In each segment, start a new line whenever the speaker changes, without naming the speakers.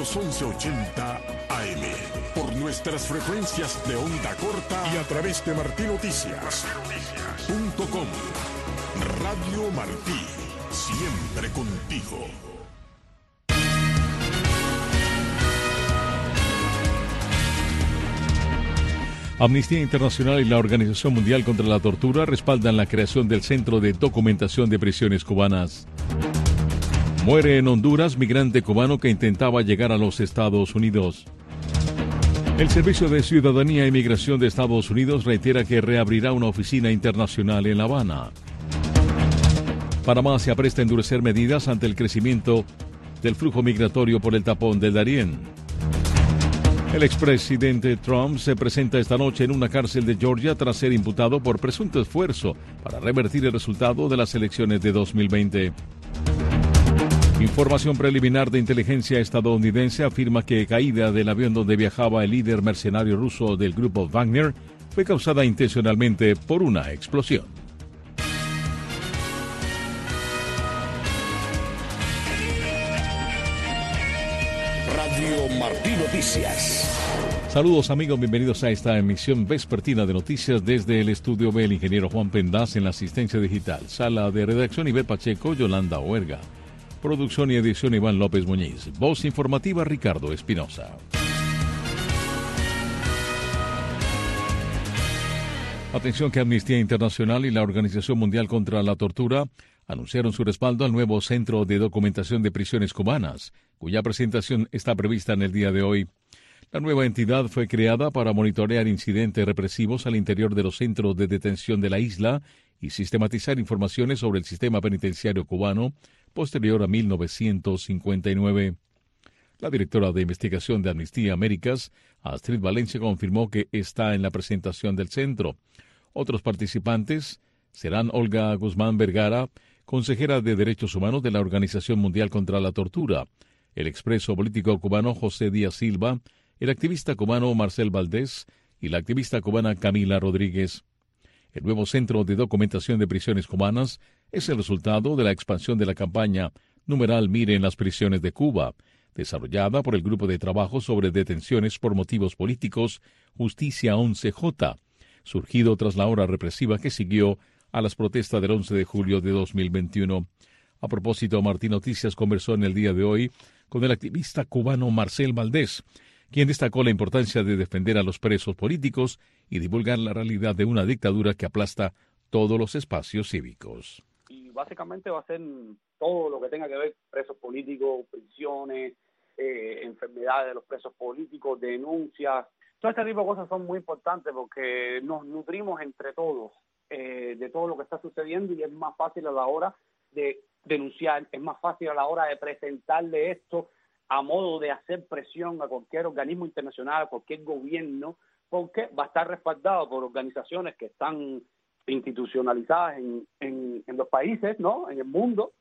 los 1180 AM, por nuestras frecuencias de onda corta y a través de martinoticias.com. Radio Martí, siempre contigo.
Amnistía Internacional y la Organización Mundial contra la Tortura respaldan la creación del Centro de Documentación de Prisiones Cubanas. Muere en Honduras migrante cubano que intentaba llegar a los Estados Unidos. El Servicio de Ciudadanía e Inmigración de Estados Unidos reitera que reabrirá una oficina internacional en La Habana. Panamá se apresta a endurecer medidas ante el crecimiento del flujo migratorio por el tapón del Darién. El expresidente Trump se presenta esta noche en una cárcel de Georgia tras ser imputado por presunto esfuerzo para revertir el resultado de las elecciones de 2020. Información preliminar de inteligencia estadounidense afirma que caída del avión donde viajaba el líder mercenario ruso del grupo Wagner fue causada intencionalmente por una explosión.
Radio Martí Noticias.
Saludos amigos, bienvenidos a esta emisión vespertina de noticias desde el estudio B, el ingeniero Juan Pendaz en la asistencia digital, sala de redacción Ivette Pacheco, Yolanda Oerga, producción y edición Iván López Muñiz, voz informativa Ricardo Espinosa. Atención que Amnistía Internacional y la Organización Mundial contra la Tortura anunciaron su respaldo al nuevo Centro de Documentación de Prisiones Cubanas, cuya presentación está prevista en el día de hoy. La nueva entidad fue creada para monitorear incidentes represivos al interior de los centros de detención de la isla y sistematizar informaciones sobre el sistema penitenciario cubano posterior a 1959. La directora de investigación de Amnistía Américas, Astrid Valencia, confirmó que está en la presentación del centro. Otros participantes serán Olga Guzmán Vergara, consejera de Derechos Humanos de la Organización Mundial contra la Tortura, el expreso político cubano José Díaz Silva, el activista cubano Marcel Valdés y la activista cubana Camila Rodríguez. El nuevo Centro de Documentación de Prisiones Cubanas es el resultado de la expansión de la campaña numeral Mire en las prisiones de Cuba, desarrollada por el Grupo de Trabajo sobre Detenciones por Motivos Políticos, Justicia 11J, surgido tras la ola represiva que siguió a las protestas del 11 de julio de 2021. A propósito, Martín Noticias conversó en el día de hoy con el activista cubano Marcel Valdés, quien destacó la importancia de defender a los presos políticos y divulgar la realidad de una dictadura que aplasta todos los espacios cívicos.
Y básicamente va a ser todo lo que tenga que ver presos políticos, prisiones, enfermedades de los presos políticos, denuncias. Todo este tipo de cosas son muy importantes porque nos nutrimos entre todos de todo lo que está sucediendo y es más fácil a la hora de denunciar, es más fácil a la hora de presentarle esto a modo de hacer presión a cualquier organismo internacional, a cualquier gobierno, porque va a estar respaldado por organizaciones que están institucionalizadas en los países, ¿no?, en el mundo,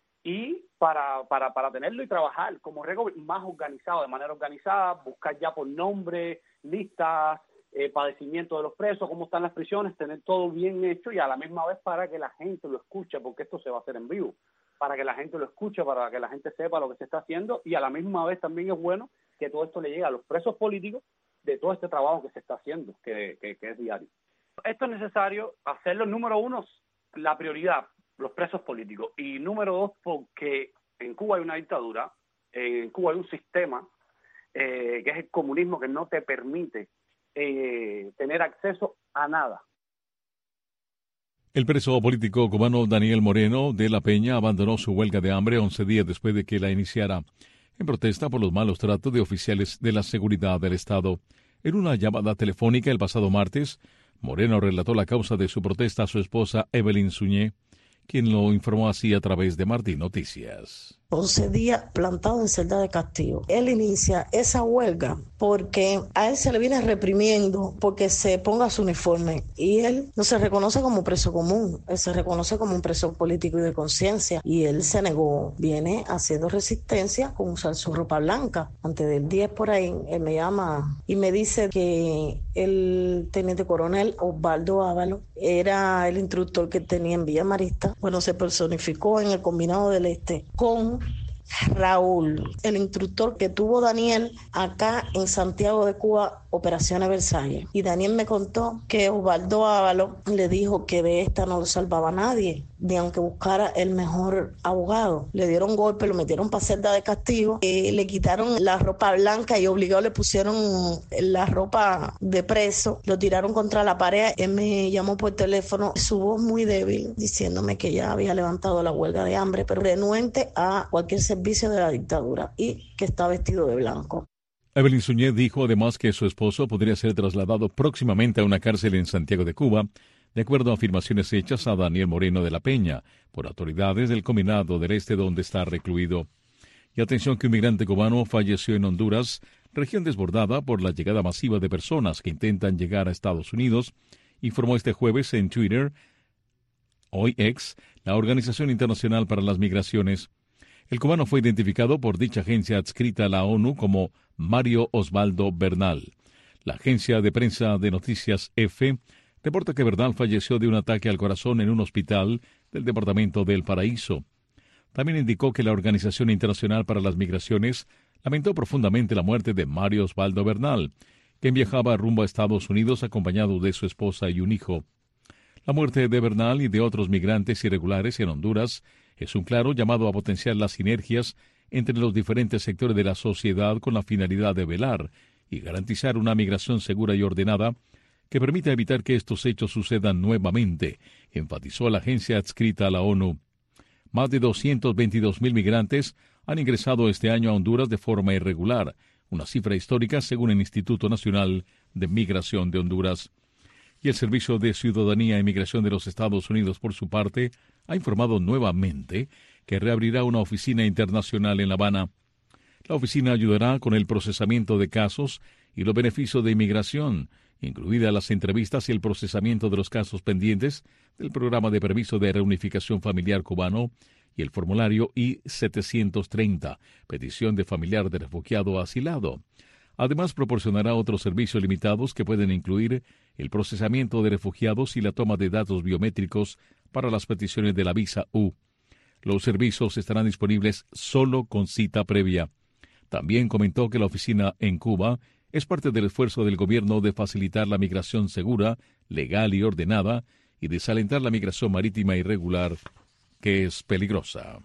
y para tenerlo y trabajar como más organizado, de manera organizada, buscar ya por nombre, listas, padecimiento de los presos, cómo están las prisiones, tener todo bien hecho y a la misma vez para que la gente lo escuche, porque esto se va a hacer en vivo, para que la gente lo escuche, para que la gente sepa lo que se está haciendo y a la misma vez también es bueno que todo esto le llegue a los presos políticos de todo este trabajo que se está haciendo, que es diario. Esto es necesario hacerlo, número uno, la prioridad, los presos políticos, y número dos, porque en Cuba hay una dictadura, en Cuba hay un sistema que es el comunismo que no te permite tener acceso a nada.
El preso político cubano Daniel Moreno de la Peña abandonó su huelga de hambre 11 días después de que la iniciara, en protesta por los malos tratos de oficiales de la seguridad del Estado. En una llamada telefónica el pasado martes, Moreno relató la causa de su protesta a su esposa Evelyn Suñé, quien lo informó así a través de Martín Noticias.
11 días plantado en celda de castigo. Él inicia esa huelga porque a él se le viene reprimiendo porque se ponga su uniforme y él no se reconoce como preso común, él se reconoce como un preso político y de conciencia y él se negó, viene haciendo resistencia con usar su ropa blanca. Antes del 10 por ahí, él me llama y me dice que el teniente coronel Osvaldo Ávalo era el instructor que tenía en Villa Marista. Bueno, se personificó en el Combinado del Este con Raúl, el instructor que tuvo Daniel acá en Santiago de Cuba, Operaciones Versalles. Y Daniel me contó que Osvaldo Ávalos le dijo que de esta no lo salvaba nadie, ni aunque buscara el mejor abogado. Le dieron golpe, lo metieron para celda de castigo, le quitaron la ropa blanca y obligado le pusieron la ropa de preso, lo tiraron contra la pared. Él me llamó por teléfono, su voz muy débil, diciéndome que ya había levantado la huelga de hambre, pero renuente a cualquier servicio de la dictadura y que está vestido de blanco.
Evelyn Suñé dijo además que su esposo podría ser trasladado próximamente a una cárcel en Santiago de Cuba, de acuerdo a afirmaciones hechas a Daniel Moreno de la Peña por autoridades del Combinado del Este donde está recluido. Y atención que un migrante cubano falleció en Honduras, región desbordada por la llegada masiva de personas que intentan llegar a Estados Unidos, informó este jueves en Twitter, hoy X, la Organización Internacional para las Migraciones. El cubano fue identificado por dicha agencia adscrita a la ONU como Mario Osvaldo Bernal. La agencia de prensa de noticias EFE reporta que Bernal falleció de un ataque al corazón en un hospital del departamento del Paraíso. También indicó que la Organización Internacional para las Migraciones lamentó profundamente la muerte de Mario Osvaldo Bernal, quien viajaba rumbo a Estados Unidos acompañado de su esposa y un hijo. La muerte de Bernal y de otros migrantes irregulares en Honduras es un claro llamado a potenciar las sinergias entre los diferentes sectores de la sociedad con la finalidad de velar y garantizar una migración segura y ordenada que permita evitar que estos hechos sucedan nuevamente, enfatizó la agencia adscrita a la ONU. Más de 222,000 migrantes han ingresado este año a Honduras de forma irregular, una cifra histórica según el Instituto Nacional de Migración de Honduras. Y el Servicio de Ciudadanía e Inmigración de los Estados Unidos, por su parte, ha informado nuevamente que reabrirá una oficina internacional en La Habana. La oficina ayudará con el procesamiento de casos y los beneficios de inmigración, incluidas las entrevistas y el procesamiento de los casos pendientes del Programa de Permiso de Reunificación Familiar Cubano y el formulario I-730, petición de familiar de refugiado asilado. Además, proporcionará otros servicios limitados que pueden incluir el procesamiento de refugiados y la toma de datos biométricos para las peticiones de la visa U. Los servicios estarán disponibles solo con cita previa. También comentó que la oficina en Cuba es parte del esfuerzo del gobierno de facilitar la migración segura, legal y ordenada, y desalentar la migración marítima irregular, que es peligrosa.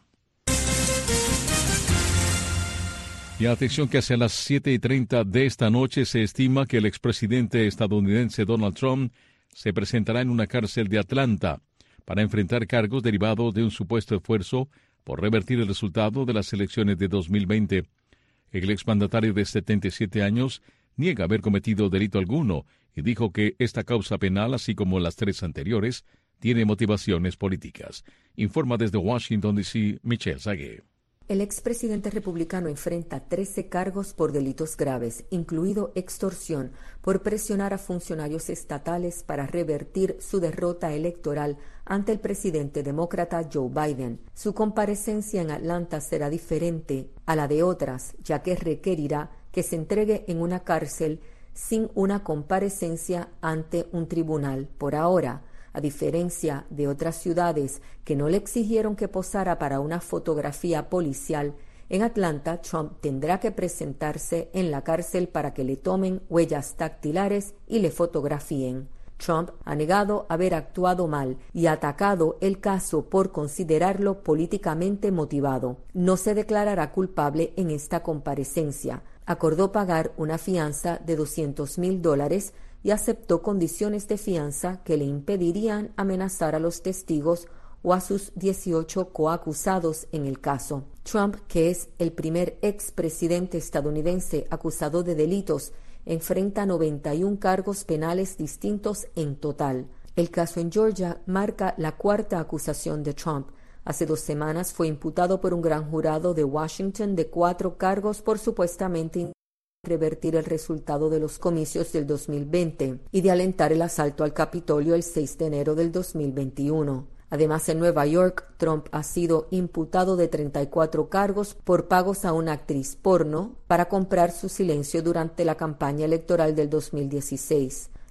Y atención que hacia las 7:30 de esta noche se estima que el expresidente estadounidense Donald Trump se presentará en una cárcel de Atlanta para enfrentar cargos derivados de un supuesto esfuerzo por revertir el resultado de las elecciones de 2020. El exmandatario de 77 años niega haber cometido delito alguno y dijo que esta causa penal, así como las 3 anteriores, tiene motivaciones políticas. Informa desde Washington, D.C., Michelle Sagué.
El expresidente republicano enfrenta 13 cargos por delitos graves, incluido extorsión, por presionar a funcionarios estatales para revertir su derrota electoral ante el presidente demócrata Joe Biden. Su comparecencia en Atlanta será diferente a la de otras, ya que requerirá que se entregue en una cárcel sin una comparecencia ante un tribunal por ahora. A diferencia de otras ciudades que no le exigieron que posara para una fotografía policial, en Atlanta Trump tendrá que presentarse en la cárcel para que le tomen huellas dactilares y le fotografíen. Trump ha negado haber actuado mal y ha atacado el caso por considerarlo políticamente motivado. No se declarará culpable en esta comparecencia. Acordó pagar una fianza de $200,000 y aceptó condiciones de fianza que le impedirían amenazar a los testigos o a sus 18 coacusados en el caso. Trump, que es el primer expresidente estadounidense acusado de delitos, enfrenta 91 cargos penales distintos en total. El caso en Georgia marca la 4ª acusación de Trump. Hace 2 semanas fue imputado por un gran jurado de Washington de 4 cargos por supuestamente revertir el resultado de los comicios del 2020 y de alentar el asalto al Capitolio el 6 de enero del 2021. Además, en Nueva York, Trump ha sido imputado de 34 cargos por pagos a una actriz porno para comprar su silencio durante la campaña electoral del 2016.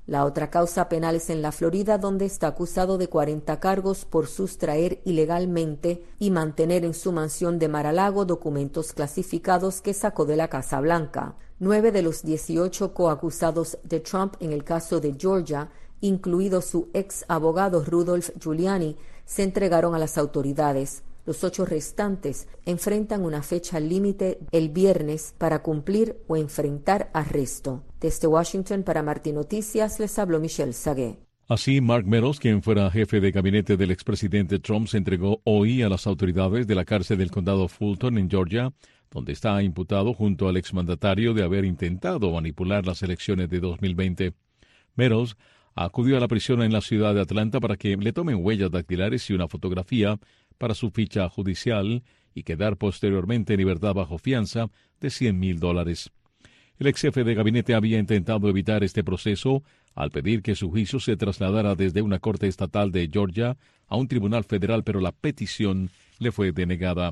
La otra causa penal es en la Florida, donde está acusado de 40 cargos por sustraer ilegalmente y mantener en su mansión de Mar-a-Lago documentos clasificados que sacó de la Casa Blanca. 9 de los 18 coacusados de Trump en el caso de Georgia, incluido su ex abogado Rudolph Giuliani, se entregaron a las autoridades. Los 8 restantes enfrentan una fecha límite el viernes para cumplir o enfrentar arresto. Desde Washington para Martín Noticias les habló Michelle Sagué.
Así, Mark Meadows, quien fuera jefe de gabinete del expresidente Trump, se entregó hoy a las autoridades de la cárcel del condado Fulton en Georgia, donde está imputado junto al exmandatario de haber intentado manipular las elecciones de 2020. Meadows acudió a la prisión en la ciudad de Atlanta para que le tomen huellas dactilares y una fotografía para su ficha judicial y quedar posteriormente en libertad bajo fianza de $100,000. El ex jefe de gabinete había intentado evitar este proceso al pedir que su juicio se trasladara desde una corte estatal de Georgia a un tribunal federal, pero la petición le fue denegada.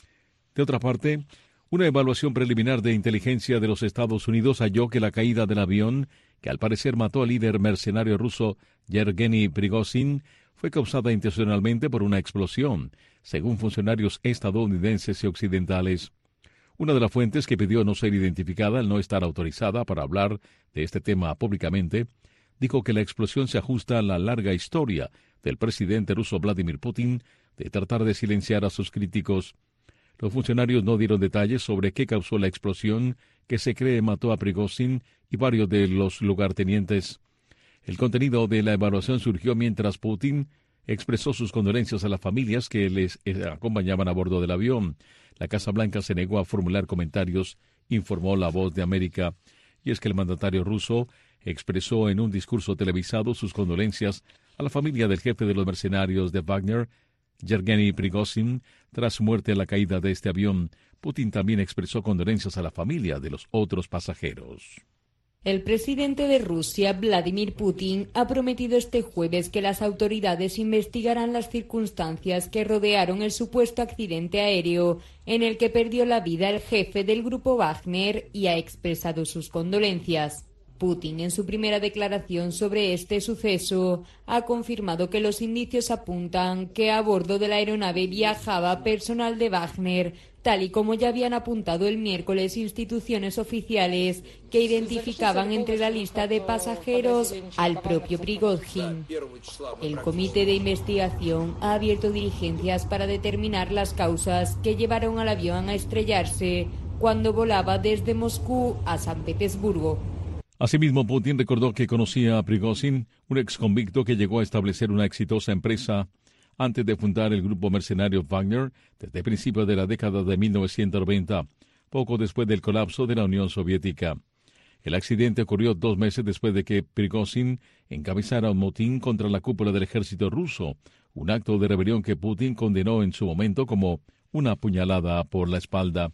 De otra parte, una evaluación preliminar de inteligencia de los Estados Unidos halló que la caída del avión, que al parecer mató al líder mercenario ruso Yevgeny Prigozhin, fue causada intencionalmente por una explosión, según funcionarios estadounidenses y occidentales. Una de las fuentes que pidió no ser identificada al no estar autorizada para hablar de este tema públicamente, dijo que la explosión se ajusta a la larga historia del presidente ruso Vladimir Putin de tratar de silenciar a sus críticos. Los funcionarios no dieron detalles sobre qué causó la explosión que se cree mató a Prigozhin y varios de los lugartenientes. El contenido de la evaluación surgió mientras Putin expresó sus condolencias a las familias que les acompañaban a bordo del avión. La Casa Blanca se negó a formular comentarios, informó La Voz de América. Y es que el mandatario ruso expresó en un discurso televisado sus condolencias a la familia del jefe de los mercenarios de Wagner, Yevgeny Prigozhin, tras su muerte en la caída de este avión. Putin también expresó condolencias a la familia de los otros pasajeros.
El presidente de Rusia, Vladimir Putin, ha prometido este jueves que las autoridades investigarán las circunstancias que rodearon el supuesto accidente aéreo en el que perdió la vida el jefe del grupo Wagner y ha expresado sus condolencias. Putin, en su primera declaración sobre este suceso, ha confirmado que los indicios apuntan que a bordo de la aeronave viajaba personal de Wagner, tal y como ya habían apuntado el miércoles instituciones oficiales que identificaban entre la lista de pasajeros al propio Prigozhin. El comité de investigación ha abierto diligencias para determinar las causas que llevaron al avión a estrellarse cuando volaba desde Moscú a San Petersburgo.
Asimismo, Putin recordó que conocía a Prigozhin, un exconvicto que llegó a establecer una exitosa empresa antes de fundar el grupo mercenario Wagner desde principios de la década de 1990, poco después del colapso de la Unión Soviética. El accidente ocurrió 2 meses después de que Prigozhin encabezara un motín contra la cúpula del ejército ruso, un acto de rebelión que Putin condenó en su momento como una puñalada por la espalda.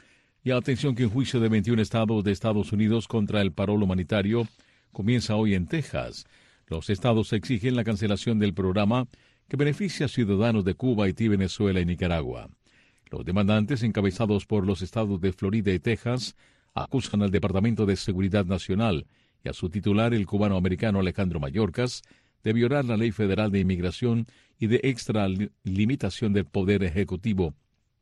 Y atención que un juicio de 21 estados de Estados Unidos contra el paro humanitario comienza hoy en Texas. Los estados exigen la cancelación del programa que beneficia a ciudadanos de Cuba, Haití, Venezuela y Nicaragua. Los demandantes, encabezados por los estados de Florida y Texas, acusan al Departamento de Seguridad Nacional y a su titular, el cubano-americano Alejandro Mayorkas, de violar la Ley Federal de Inmigración y de extralimitación del poder ejecutivo.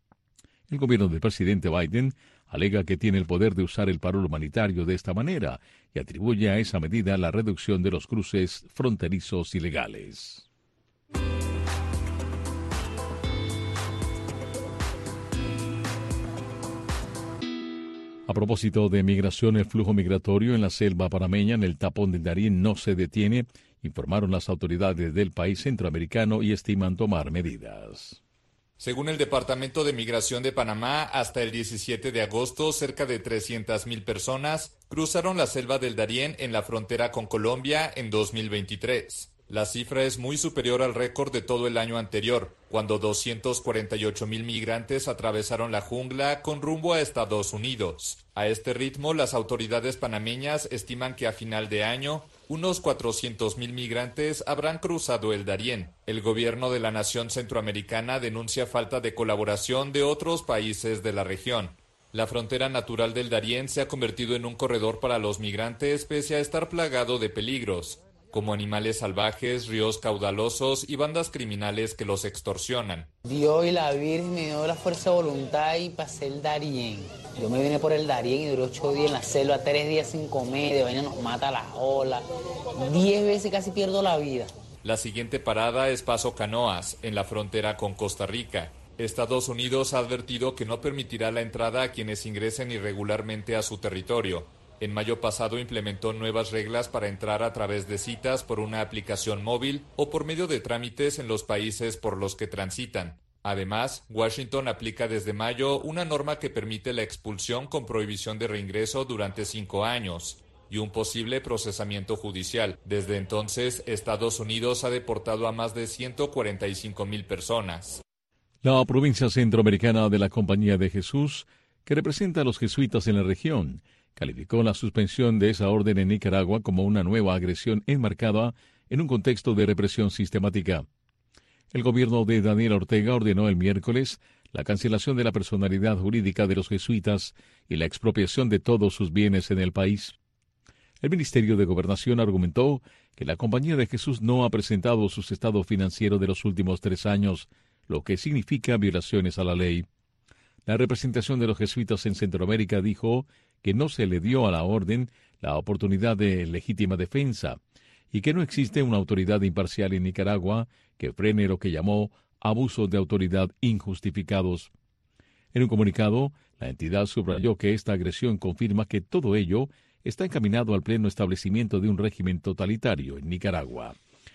El gobierno del presidente Biden alega que tiene el poder de usar el paro humanitario de esta manera y atribuye a esa medida la reducción de los cruces fronterizos ilegales. A propósito de migración, el flujo migratorio en la selva panameña, en el tapón del Darién, no se detiene, informaron las autoridades del país centroamericano y estiman tomar medidas.
Según el Departamento de Migración de Panamá, hasta el 17 de agosto, cerca de 300,000 personas cruzaron la selva del Darién en la frontera con Colombia en 2023. La cifra es muy superior al récord de todo el año anterior, cuando 248,000 migrantes atravesaron la jungla con rumbo a Estados Unidos. A este ritmo, las autoridades panameñas estiman que a final de año, unos 400,000 migrantes habrán cruzado el Darién. El gobierno de la nación centroamericana denuncia falta de colaboración de otros países de la región. La frontera natural del Darién se ha convertido en un corredor para los migrantes pese a estar plagado de peligros, como animales salvajes, ríos caudalosos y bandas criminales que los extorsionan.
Dios y la Virgen me dio la fuerza de voluntad y pasé el Darién. Yo me vine por el Darién y duré 8 días en la selva, 3 días sin comer, de vaina nos mata las olas. 10 veces casi pierdo la vida.
La siguiente parada es Paso Canoas, en la frontera con Costa Rica. Estados Unidos ha advertido que no permitirá la entrada a quienes ingresen irregularmente a su territorio. En mayo pasado implementó nuevas reglas para entrar a través de citas por una aplicación móvil o por medio de trámites en los países por los que transitan. Además, Washington aplica desde mayo una norma que permite la expulsión con prohibición de reingreso durante 5 años y un posible procesamiento judicial. Desde entonces, Estados Unidos ha deportado a más de 145,000 personas.
La provincia centroamericana de la Compañía de Jesús, que representa a los jesuitas en la región, calificó la suspensión de esa orden en Nicaragua como una nueva agresión enmarcada en un contexto de represión sistemática. El gobierno de Daniel Ortega ordenó el miércoles la cancelación de la personalidad jurídica de los jesuitas y la expropiación de todos sus bienes en el país. El Ministerio de Gobernación argumentó que la Compañía de Jesús no ha presentado sus estados financieros de los últimos 3 años, lo que significa violaciones a la ley. La representación de los jesuitas en Centroamérica dijo que no se le dio a la orden la oportunidad de legítima defensa y que no existe una autoridad imparcial en Nicaragua que frene lo que llamó abusos de autoridad injustificados. En un comunicado, la entidad subrayó que esta agresión confirma que todo ello está encaminado al pleno establecimiento de un régimen totalitario en Nicaragua.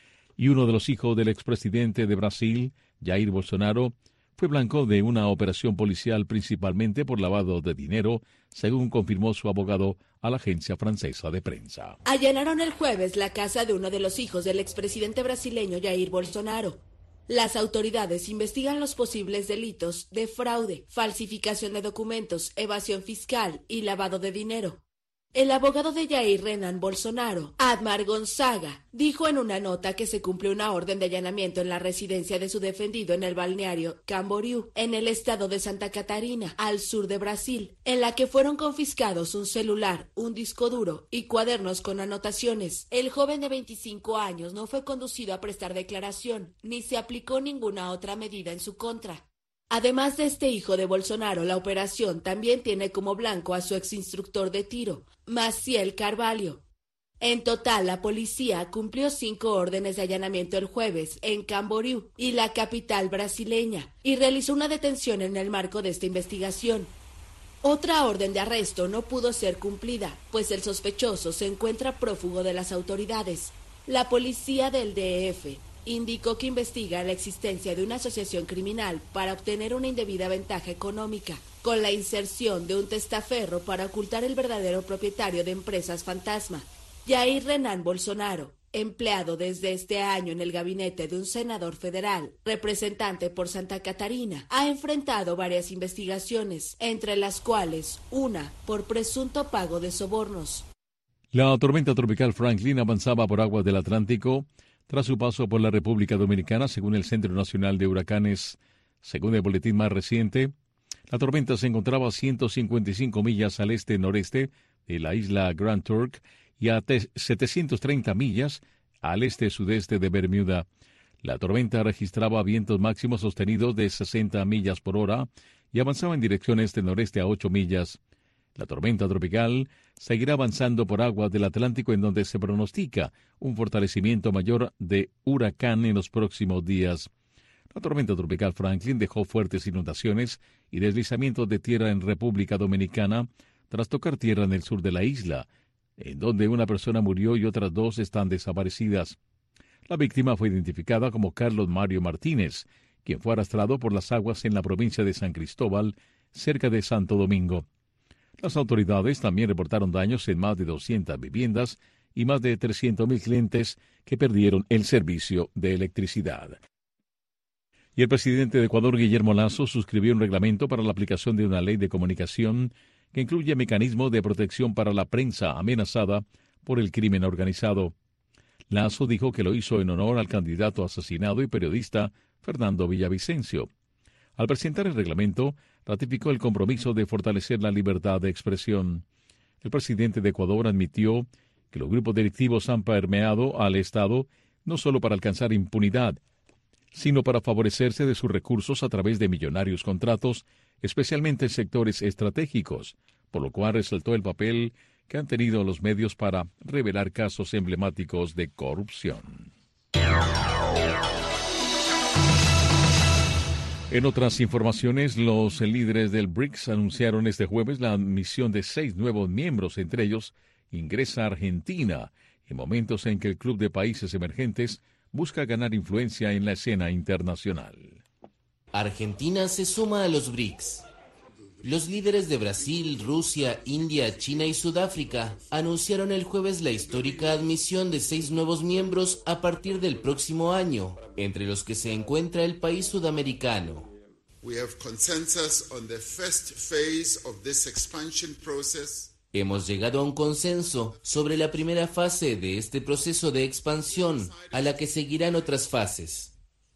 Y uno de los hijos del expresidente de Brasil, Jair Bolsonaro, fue blanco de una operación policial principalmente por lavado de dinero, según confirmó su abogado a la agencia francesa de prensa.
Allanaron el jueves la casa de uno de los hijos del expresidente brasileño Jair Bolsonaro. Las autoridades investigan los posibles delitos de fraude, falsificación de documentos, evasión fiscal y lavado de dinero. El abogado de Jair Renan Bolsonaro, Admar Gonzaga, dijo en una nota que se cumplió una orden de allanamiento en la residencia de su defendido en el balneario Camboriú, en el estado de Santa Catarina, al sur de Brasil, en la que fueron confiscados un celular, un disco duro y cuadernos con anotaciones. El joven de 25 años no fue conducido a prestar declaración, ni se aplicó ninguna otra medida en su contra. Además de este hijo de Bolsonaro, la operación también tiene como blanco a su exinstructor de tiro, Maciel Carvalho. En total, la policía cumplió 5 órdenes de allanamiento el jueves en Camboriú y la capital brasileña, y realizó una detención en el marco de esta investigación. Otra orden de arresto no pudo ser cumplida, pues el sospechoso se encuentra prófugo de las autoridades. La policía del DF indicó que investiga la existencia de una asociación criminal para obtener una indebida ventaja económica, con la inserción de un testaferro para ocultar el verdadero propietario de empresas fantasma. Jair Renan Bolsonaro, empleado desde este año en el gabinete de un senador federal, representante por Santa Catarina, ha enfrentado varias investigaciones, entre las cuales una por presunto pago de sobornos.
La tormenta tropical Franklin avanzaba por aguas del Atlántico tras su paso por la República Dominicana, según el Centro Nacional de Huracanes. Según el boletín más reciente, la tormenta se encontraba a 155 millas al este-noreste de la isla Grand Turk y a 730 millas al este-sudeste de Bermuda. La tormenta registraba vientos máximos sostenidos de 60 millas por hora y avanzaba en dirección este-noreste a 8 millas. La tormenta tropical seguirá avanzando por aguas del Atlántico, en donde se pronostica un fortalecimiento mayor de huracán en los próximos días. La tormenta tropical Franklin dejó fuertes inundaciones y deslizamientos de tierra en República Dominicana tras tocar tierra en el sur de la isla, en donde una persona murió y otras 2 están desaparecidas. La víctima fue identificada como Carlos Mario Martínez, quien fue arrastrado por las aguas en la provincia de San Cristóbal, cerca de Santo Domingo. Las autoridades también reportaron daños en más de 200 viviendas y más de 300,000 clientes que perdieron el servicio de electricidad. Y el presidente de Ecuador, Guillermo Lasso, suscribió un reglamento para la aplicación de una ley de comunicación que incluye mecanismos de protección para la prensa amenazada por el crimen organizado. Lasso dijo que lo hizo en honor al candidato asesinado y periodista Fernando Villavicencio. Al presentar el reglamento, ratificó el compromiso de fortalecer la libertad de expresión. El presidente de Ecuador admitió que los grupos delictivos han permeado al Estado no solo para alcanzar impunidad, sino para favorecerse de sus recursos a través de millonarios contratos, especialmente en sectores estratégicos, por lo cual resaltó el papel que han tenido los medios para revelar casos emblemáticos de corrupción. En otras informaciones, los líderes del BRICS anunciaron este jueves la admisión de 6 nuevos miembros, entre ellos ingresa Argentina, en momentos en que el Club de Países Emergentes busca ganar influencia en la escena internacional.
Argentina se suma a los BRICS. Los líderes de Brasil, Rusia, India, China y Sudáfrica anunciaron el jueves la histórica admisión de 6 nuevos miembros a partir del próximo año, entre los que se encuentra el país sudamericano. Hemos llegado a un consenso sobre la primera fase de este proceso de expansión, a la que seguirán otras fases.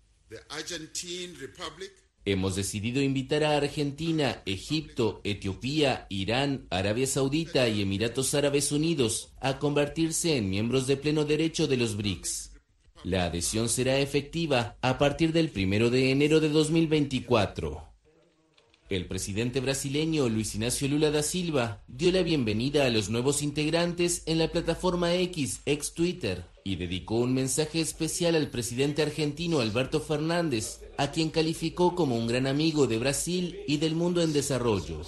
Hemos decidido invitar a Argentina, Egipto, Etiopía, Irán, Arabia Saudita y Emiratos Árabes Unidos a convertirse en miembros de pleno derecho de los BRICS. La adhesión será efectiva a partir del 1 de enero de 2024. El presidente brasileño Luis Inácio Lula da Silva dio la bienvenida a los nuevos integrantes en la plataforma X, ex Twitter, y dedicó un mensaje especial al presidente argentino Alberto Fernández, a quien calificó como un gran amigo de Brasil y del mundo en desarrollo.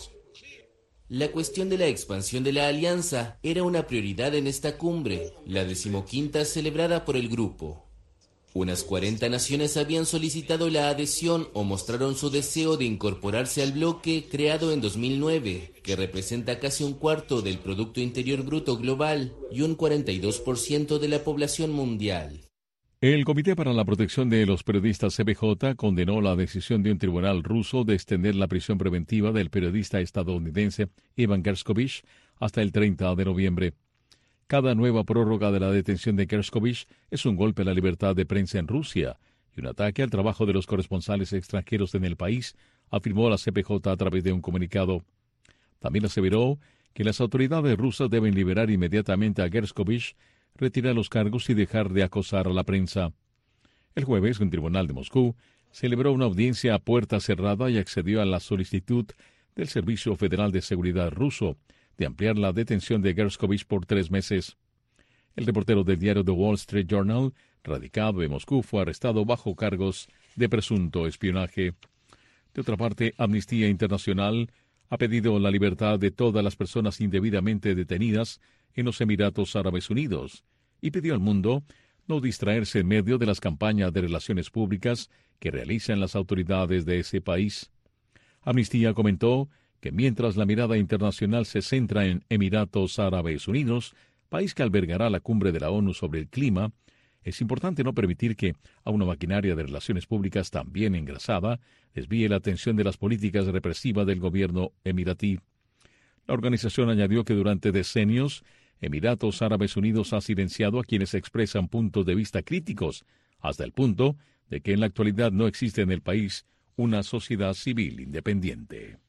La cuestión de la expansión de la alianza era una prioridad en esta cumbre, la 15ª celebrada por el grupo. Unas 40 naciones habían solicitado la adhesión o mostraron su deseo de incorporarse al bloque creado en 2009, que representa casi un cuarto del Producto Interior Bruto global y un 42% de la población mundial.
El Comité para la Protección de los Periodistas CPJ condenó la decisión de un tribunal ruso de extender la prisión preventiva del periodista estadounidense Evan Gershkovich hasta el 30 de noviembre. Cada nueva prórroga de la detención de Gershkovich es un golpe a la libertad de prensa en Rusia y un ataque al trabajo de los corresponsales extranjeros en el país, afirmó la CPJ a través de un comunicado. También aseveró que las autoridades rusas deben liberar inmediatamente a Gershkovich, retirar los cargos y dejar de acosar a la prensa. El jueves, un tribunal de Moscú celebró una audiencia a puerta cerrada y accedió a la solicitud del Servicio Federal de Seguridad ruso de ampliar la detención de Gershkovich por 3 meses. El reportero del diario The Wall Street Journal, radicado en Moscú, fue arrestado bajo cargos de presunto espionaje. De otra parte, Amnistía Internacional ha pedido la libertad de todas las personas indebidamente detenidas en los Emiratos Árabes Unidos y pidió al mundo no distraerse en medio de las campañas de relaciones públicas que realizan las autoridades de ese país. Amnistía comentó que mientras la mirada internacional se centra en Emiratos Árabes Unidos, país que albergará la cumbre de la ONU sobre el clima, es importante no permitir que a una maquinaria de relaciones públicas también engrasada desvíe la atención de las políticas represivas del gobierno emiratí. La organización añadió que durante decenios, Emiratos Árabes Unidos ha silenciado a quienes expresan puntos de vista críticos, hasta el punto de que en la actualidad no existe en el país una sociedad civil independiente.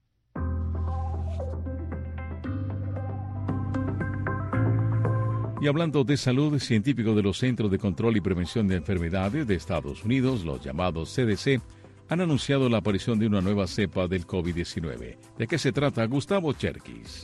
Y hablando de salud, científicos de los Centros de Control y Prevención de Enfermedades de Estados Unidos, los llamados CDC, han anunciado la aparición de una nueva cepa del COVID-19. ¿De qué se trata? Gustavo Cherkis.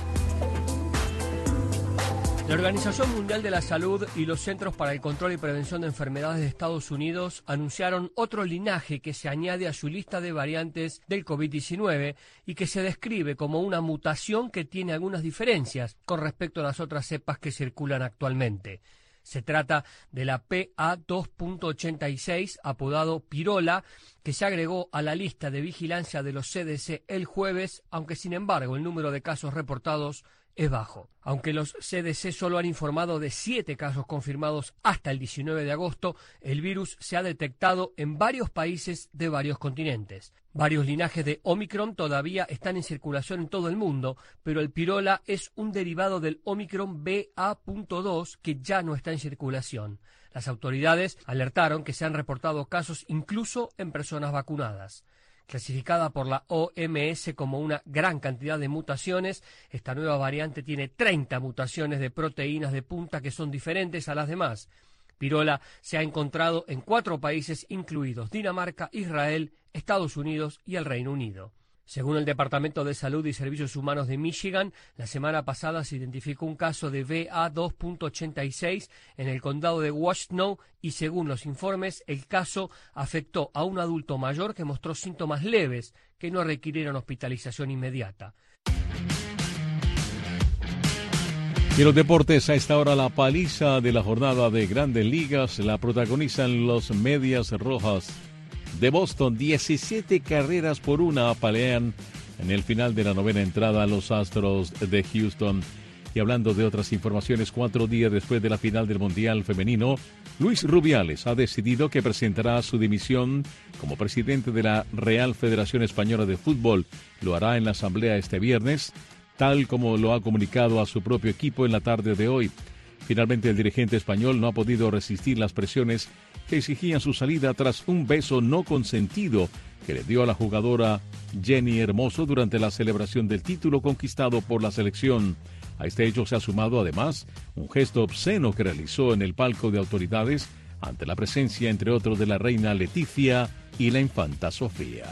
La Organización Mundial de la Salud y los Centros para el Control y Prevención de Enfermedades de Estados Unidos anunciaron otro linaje que se añade a su lista de variantes del COVID-19 y que se describe como una mutación que tiene algunas diferencias con respecto a las otras cepas que circulan actualmente. Se trata de la PA2.86, apodado Pirola, que se agregó a la lista de vigilancia de los CDC el jueves, aunque sin embargo el número de casos reportados es bajo. Aunque los CDC solo han informado de 7 casos confirmados hasta el 19 de agosto, el virus se ha detectado en varios países de varios continentes. Varios linajes de Omicron todavía están en circulación en todo el mundo, pero el Pirola es un derivado del Omicron BA.2 que ya no está en circulación. Las autoridades alertaron que se han reportado casos incluso en personas vacunadas. Clasificada por la OMS como una gran cantidad de mutaciones, esta nueva variante tiene 30 mutaciones de proteínas de punta que son diferentes a las demás. Virola se ha encontrado en 4 países, incluidos Dinamarca, Israel, Estados Unidos y el Reino Unido. Según el Departamento de Salud y Servicios Humanos de Michigan, la semana pasada se identificó un caso de BA2.86 en el condado de Washtenaw y, según los informes, el caso afectó a un adulto mayor que mostró síntomas leves que no requirieron hospitalización inmediata.
Y en los deportes, a esta hora la paliza de la jornada de Grandes Ligas la protagonizan los Medias Rojas de Boston. 17 carreras por una apalean en el final de la novena entrada a los Astros de Houston. Y hablando de otras informaciones, 4 días después de la final del Mundial Femenino, Luis Rubiales ha decidido que presentará su dimisión como presidente de la Real Federación Española de Fútbol. Lo hará en la asamblea este viernes, tal como lo ha comunicado a su propio equipo en la tarde de hoy. Finalmente, el dirigente español no ha podido resistir las presiones que exigían su salida tras un beso no consentido que le dio a la jugadora Jenny Hermoso durante la celebración del título conquistado por la selección. A este hecho se ha sumado además un gesto obsceno que realizó en el palco de autoridades ante la presencia, entre otros, de la reina Leticia y la infanta Sofía.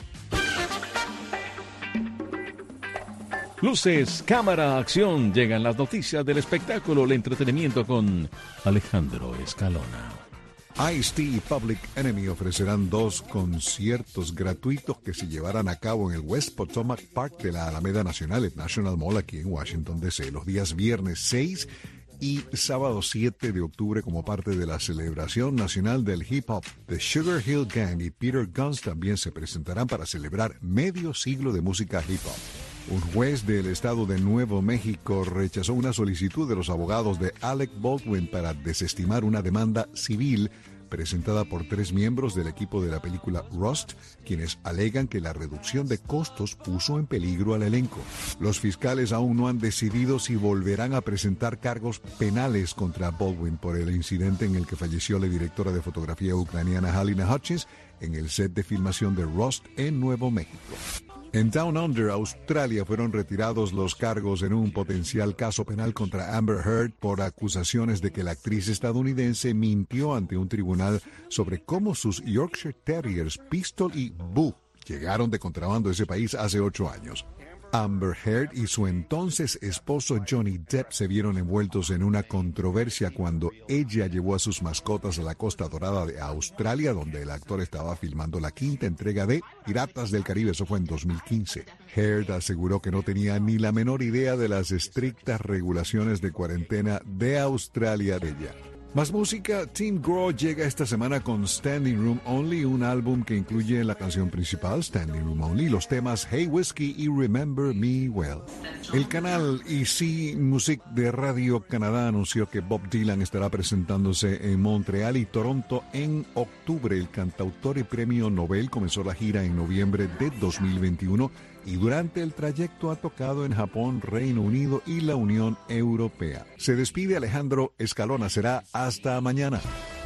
Luces, cámara, acción. Llegan las noticias del espectáculo, el entretenimiento con Alejandro Escalona.
Ice-T y Public Enemy ofrecerán 2 conciertos gratuitos que se llevarán a cabo en el West Potomac Park de la Alameda Nacional, el National Mall aquí en Washington, D.C., los días viernes 6 y sábado 7 de octubre como parte de la celebración nacional del hip hop. The Sugar Hill Gang y Peter Guns también se presentarán para celebrar medio siglo de música hip hop. Un juez del estado de Nuevo México rechazó una solicitud de los abogados de Alec Baldwin para desestimar una demanda civil presentada por 3 miembros del equipo de la película Rust, quienes alegan que la reducción de costos puso en peligro al elenco. Los fiscales aún no han decidido si volverán a presentar cargos penales contra Baldwin por el incidente en el que falleció la directora de fotografía ucraniana Halina Hutchins en el set de filmación de Rust en Nuevo México. En Down Under, Australia, fueron retirados los cargos en un potencial caso penal contra Amber Heard por acusaciones de que la actriz estadounidense mintió ante un tribunal sobre cómo sus Yorkshire Terriers Pistol y Boo llegaron de contrabando a ese país hace 8 años. Amber Heard y su entonces esposo Johnny Depp se vieron envueltos en una controversia cuando ella llevó a sus mascotas a la Costa Dorada de Australia, donde el actor estaba filmando la 5ª entrega de Piratas del Caribe. Eso fue en 2015. Heard aseguró que no tenía ni la menor idea de las estrictas regulaciones de cuarentena de Australia de ella. Más música. Tim Grohl llega esta semana con Standing Room Only, un álbum que incluye la canción principal, Standing Room Only, los temas Hey Whiskey y Remember Me Well. El canal EC Music de Radio Canadá anunció que Bob Dylan estará presentándose en Montreal y Toronto en octubre. El cantautor y premio Nobel comenzó la gira en noviembre de 2021 y durante el trayecto ha tocado en Japón, Reino Unido y la Unión Europea. Se despide Alejandro Escalona. Será hasta mañana.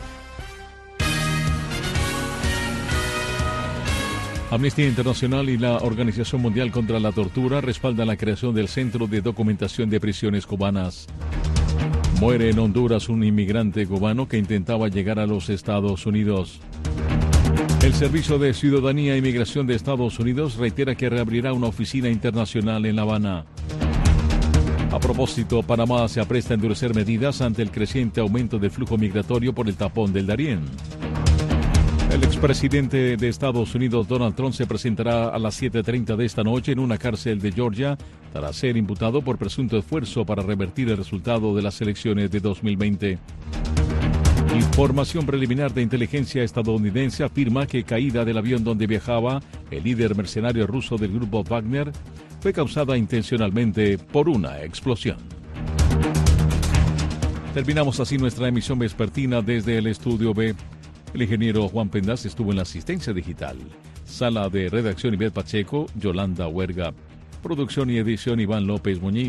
Amnistía Internacional y la Organización Mundial contra la Tortura respaldan la creación del Centro de Documentación de Prisiones Cubanas. Muere en Honduras un inmigrante cubano que intentaba llegar a los Estados Unidos. El Servicio de Ciudadanía e Inmigración de Estados Unidos reitera que reabrirá una oficina internacional en La Habana. A propósito, Panamá se apresta a endurecer medidas ante el creciente aumento del flujo migratorio por el tapón del Darién. El expresidente de Estados Unidos, Donald Trump, se presentará a las 7:30 de esta noche en una cárcel de Georgia tras ser imputado por presunto esfuerzo para revertir el resultado de las elecciones de 2020. Información preliminar de inteligencia estadounidense afirma que caída del avión donde viajaba el líder mercenario ruso del grupo Wagner fue causada intencionalmente por una explosión. Terminamos así nuestra emisión vespertina desde el Estudio B. El ingeniero Juan Pendas estuvo en la asistencia digital. Sala de redacción Ivette Pacheco, Yolanda Huerga. Producción y edición Iván López Muñiz.